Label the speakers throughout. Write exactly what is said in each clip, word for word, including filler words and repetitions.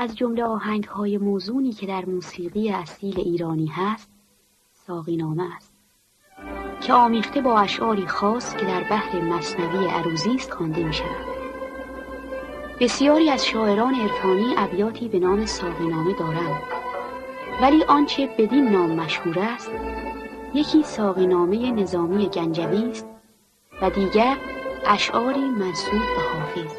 Speaker 1: از جمله آهنگ‌های موزونی که در موسیقی اصیل ایرانی هست، ساقینامه است که آمیخته با اشعاری خاص که در بحر مثنوی عروضی است خوانده می‌شود. بسیاری از شاعران عرفانی ابیاتی به نام ساقینامه دارند، ولی آنچه بدین نام مشهور است یکی ساقینامه نظامی گنجوی است و دیگر اشعاری منسوب به حافظ.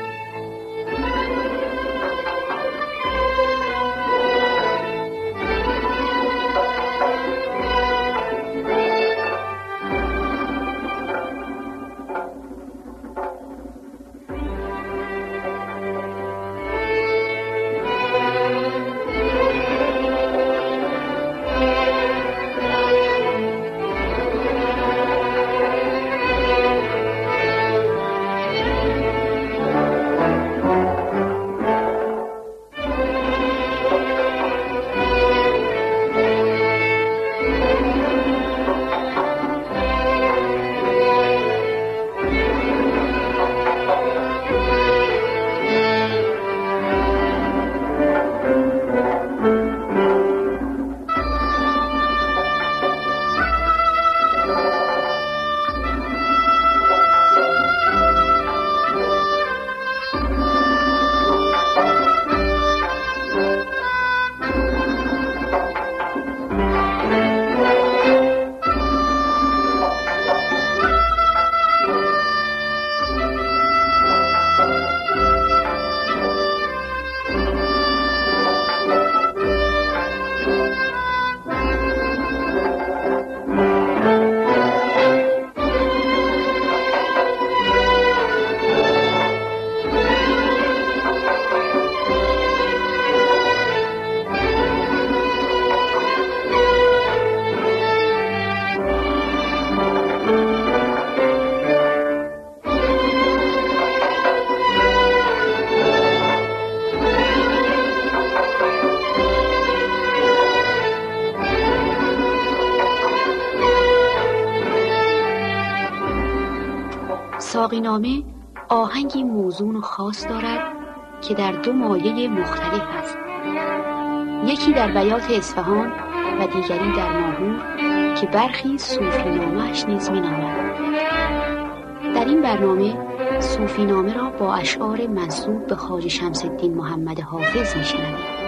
Speaker 1: ساقینامه آهنگی موزون و خاص دارد که در دو مایه مختلف است، یکی در بیات اصفهان و دیگری در ناهور که برخی صوفینامه‌اش نیز می‌نامند. در این برنامه صوفینامه را با اشعار منسوب به خواجه شمس الدین محمد حافظ می‌شنویم.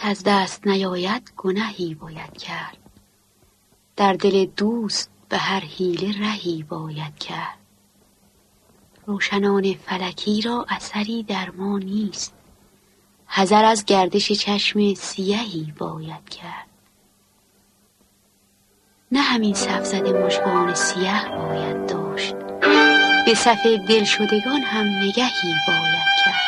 Speaker 1: از دست نیاید گنهی باید کرد. در دل دوست به هر حیله رهی باید کرد. روشنان فلکی را اثری در ما نیست. حذر از گردش چشم سیهی باید کرد. نه همین صف زده مژگان سیه باید داشت. به صف دلشدگان هم نگهی باید کرد.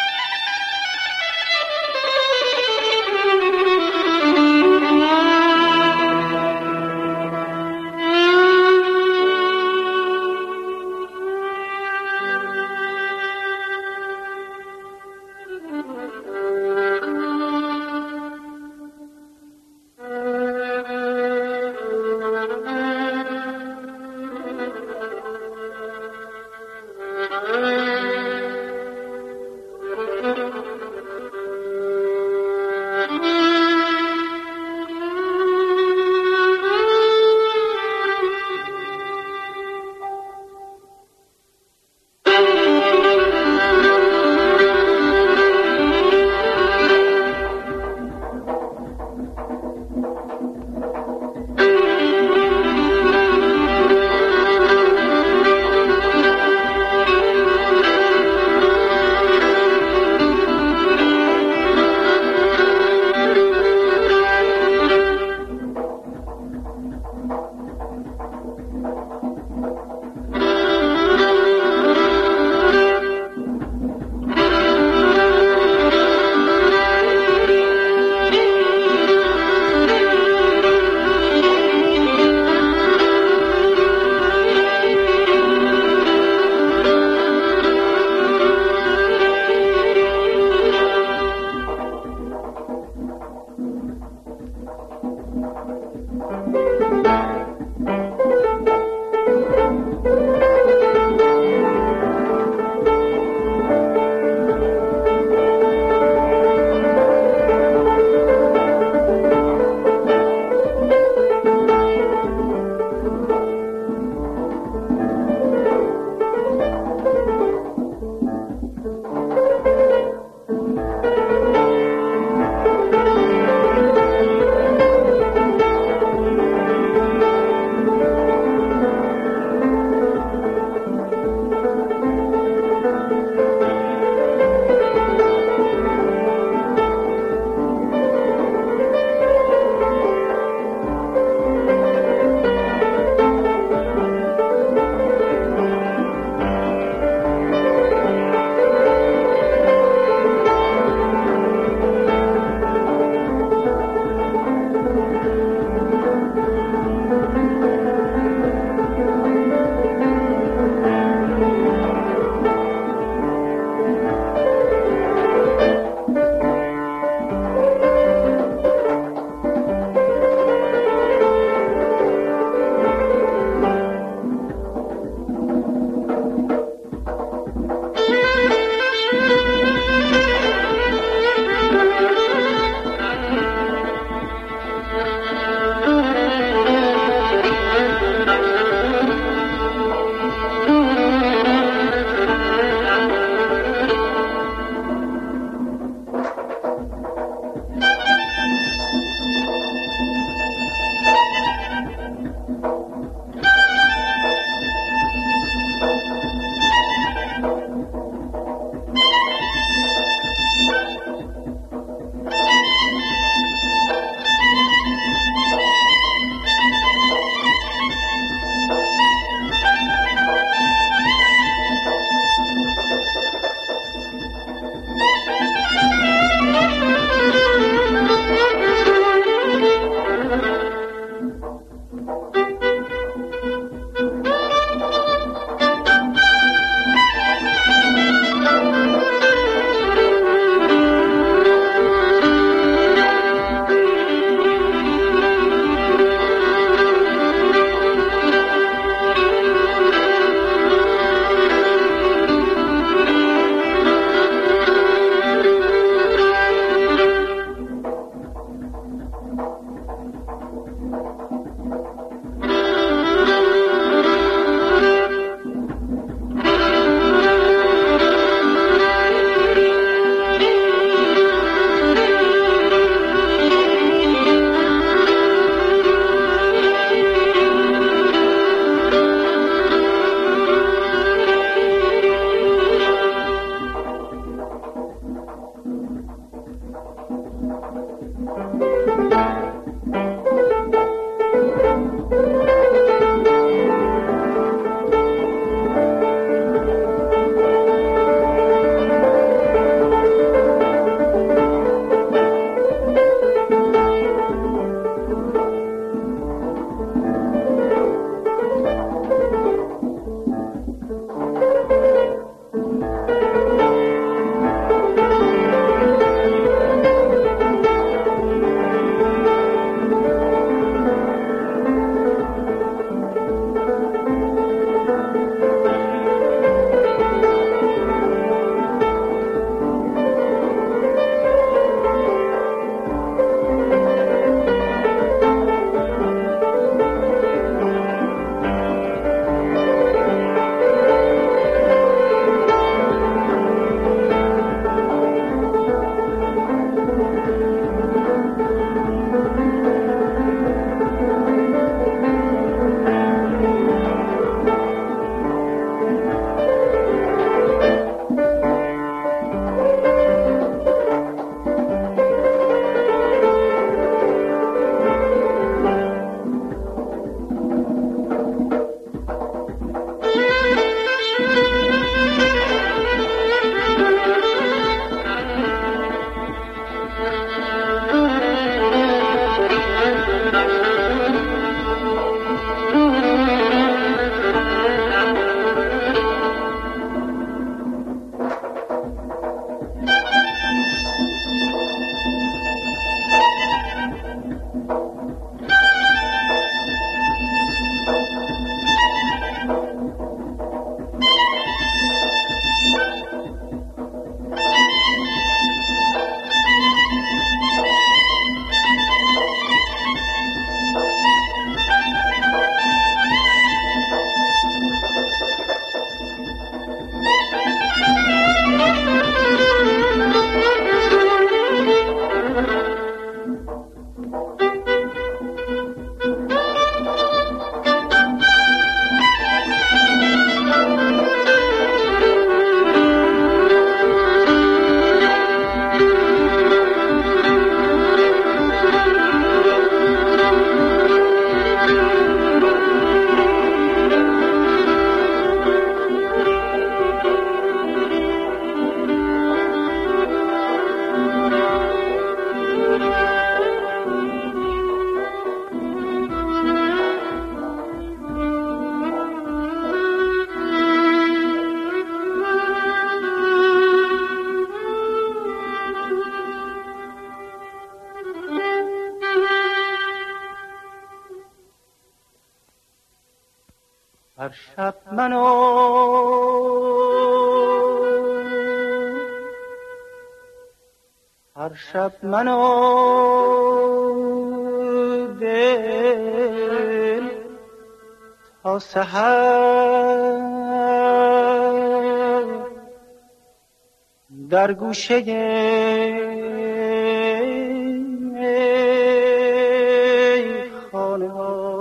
Speaker 2: هر شب منو هر شب منو دل تا سحر در گوشه خانه ها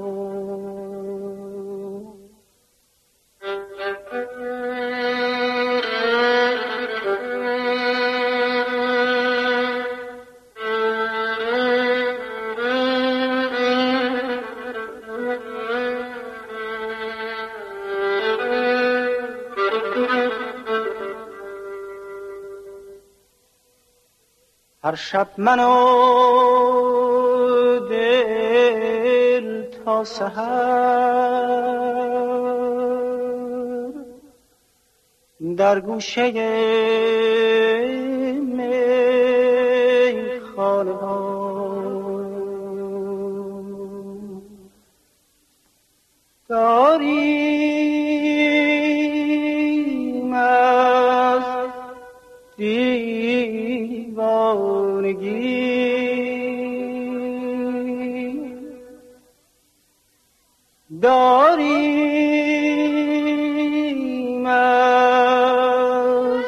Speaker 2: هر شب منو دل تا سحر در گوشه میخانه ها داریم از دیوانگی داریم از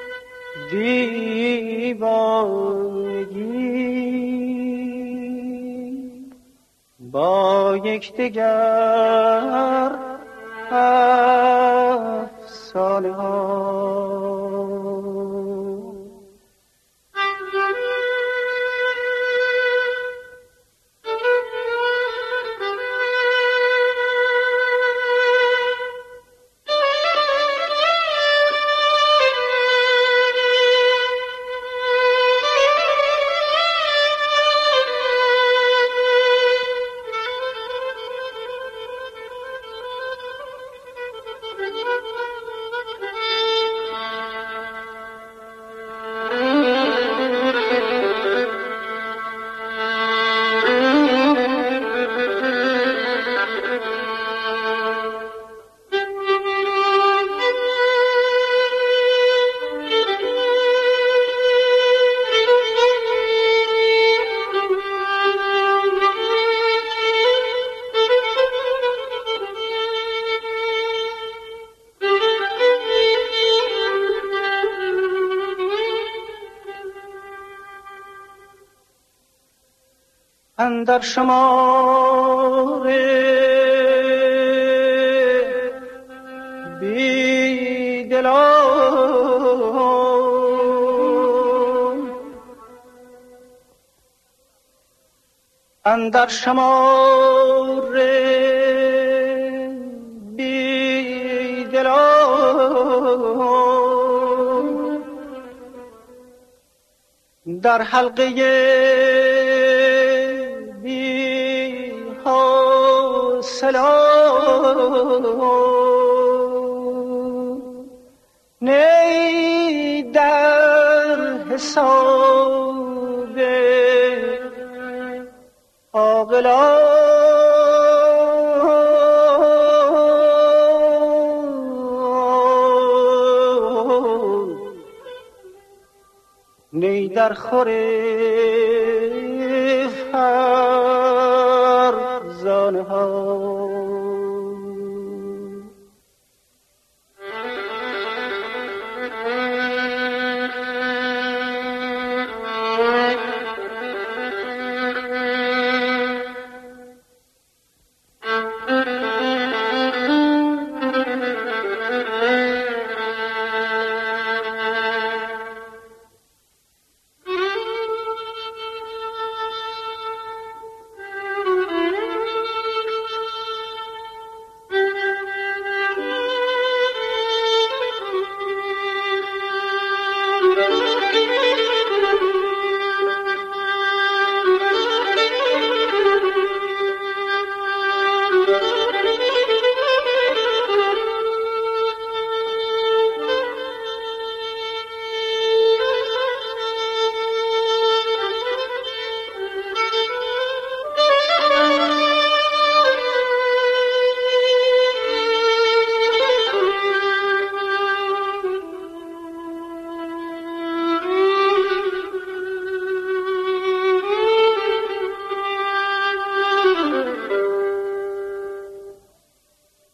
Speaker 2: دیوانگی با یکدیگر افسانه ها اندر شمار بی دلان اندر شمار بی دلان در حلقه سلام نی در حساب عاقلان نی در خوره فرزانه ها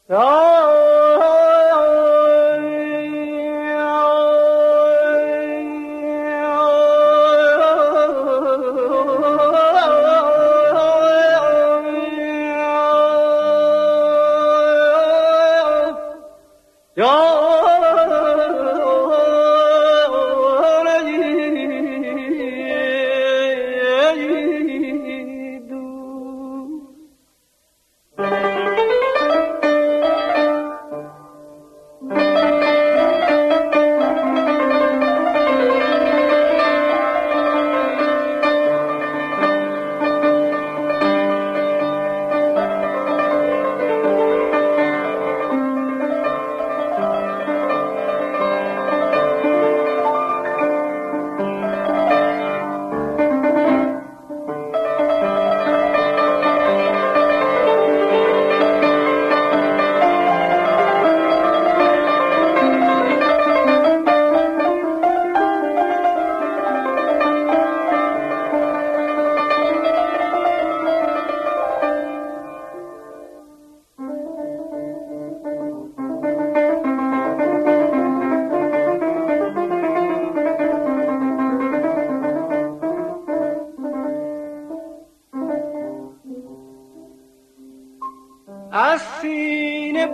Speaker 2: از سینه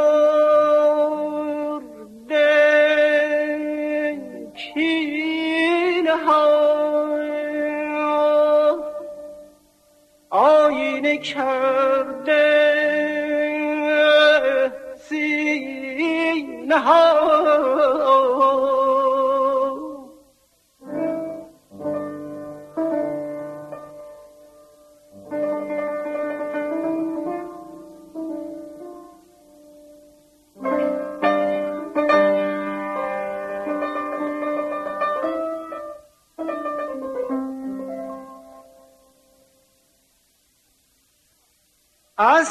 Speaker 2: برده کینه ها آینه کرده سینه ها از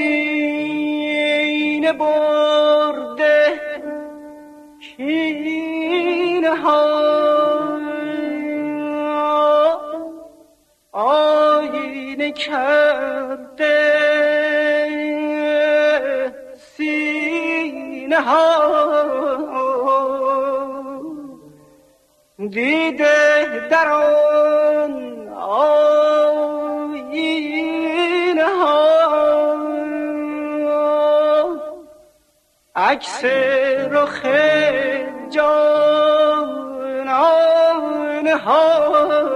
Speaker 2: سینه برده کینه ها آینه کرده سینه ها دیده در آن آینه ها عکس رخ جانان ها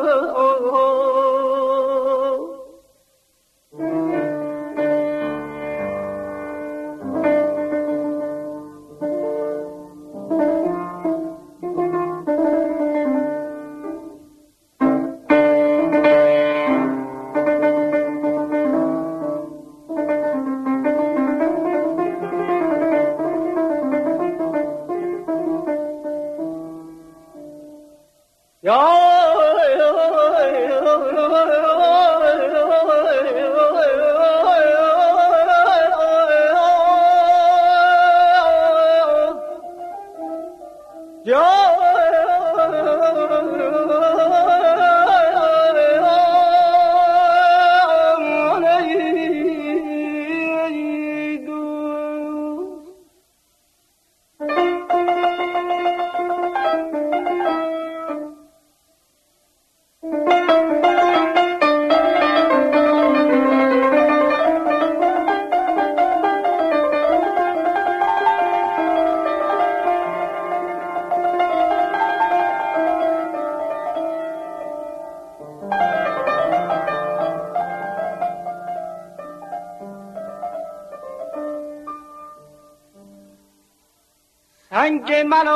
Speaker 2: سنگ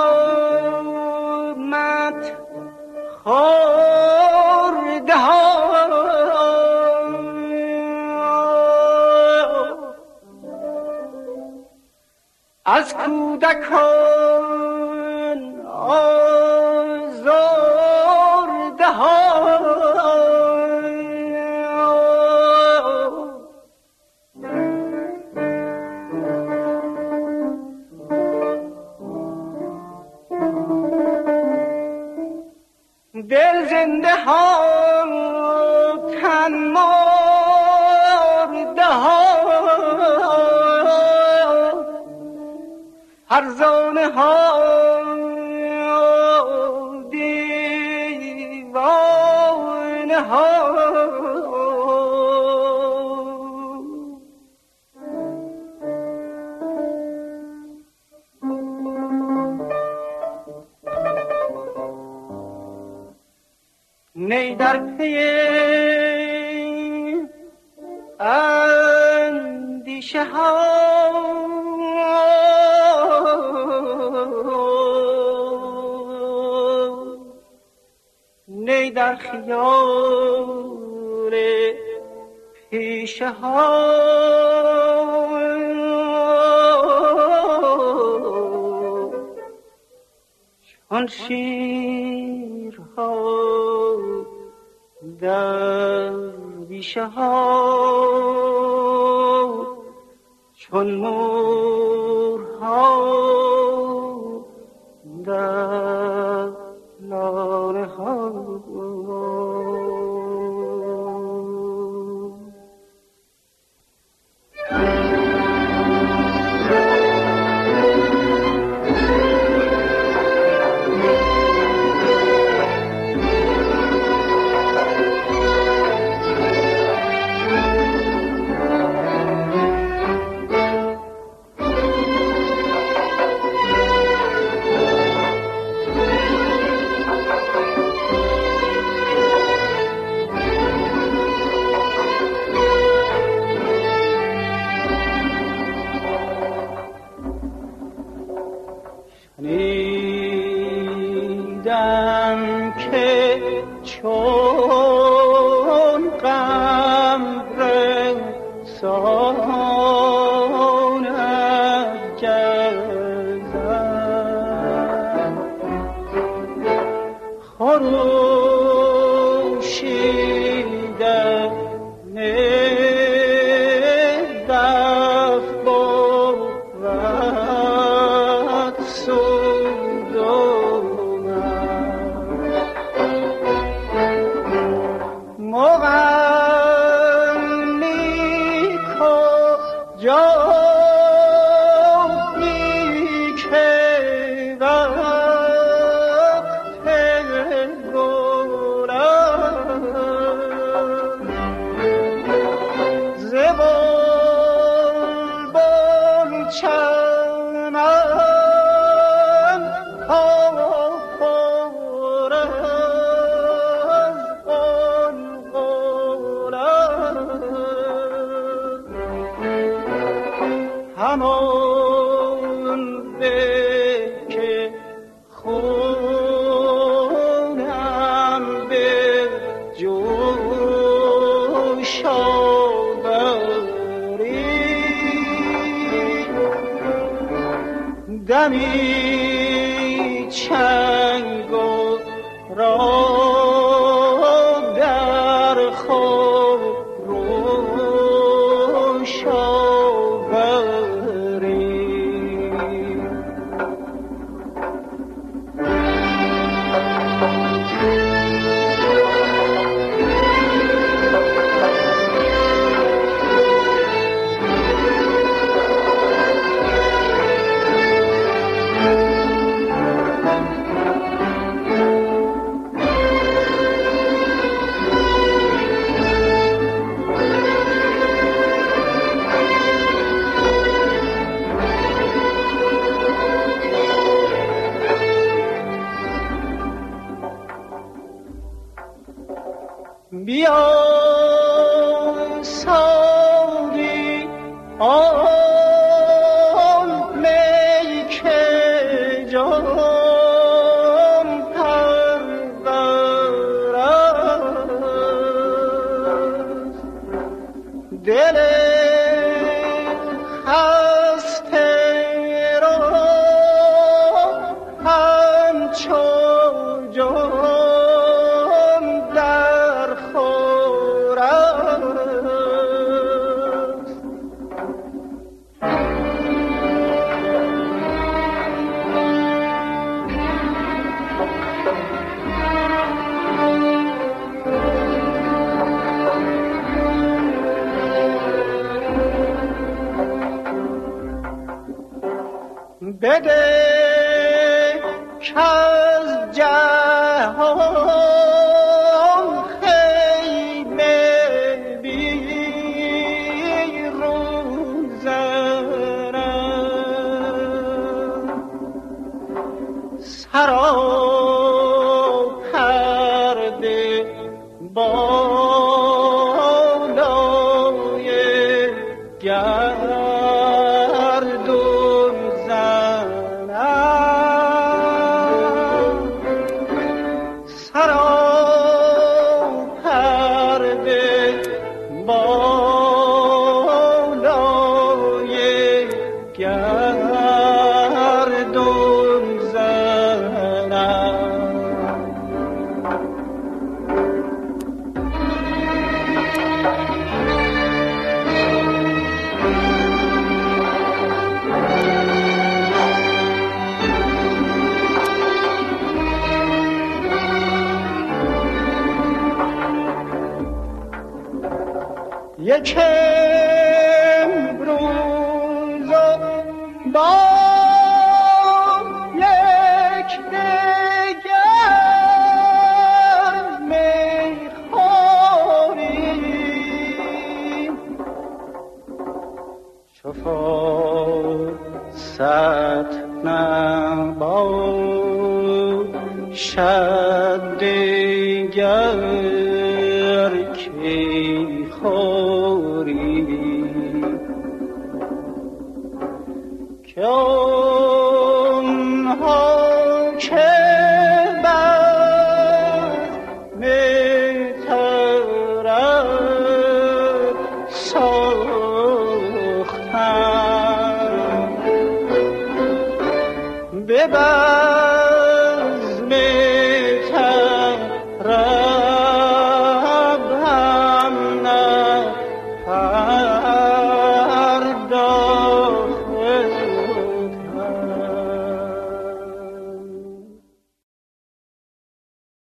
Speaker 2: ملامت خورده ها از کودکان آزرده ها دل زنده ها تن مرده ها هرزانه ها دیوانه ها نی در پی اندیشه ها نی در خیال پیشه ها چون شیرها در بیشه ها چون مورها در لانه ها شنیدم که چون قمر سانت گردد خروشیدن دف بود سودم مغنی کجا همان به که خونم به جوش آوری دمی چنگ و را در خور روش بیا ساقی آن می که جان پرور است دل خسته را همچو جان بده که از جهان خیمه بیرون زنم سراپرده بالای گردون زنم سراپرده بالای گردون زنم یک امروز با یک دگر میخوریم چو فرصت نباشد دگر کی خوری که اونها که بر میترد ساختن ببر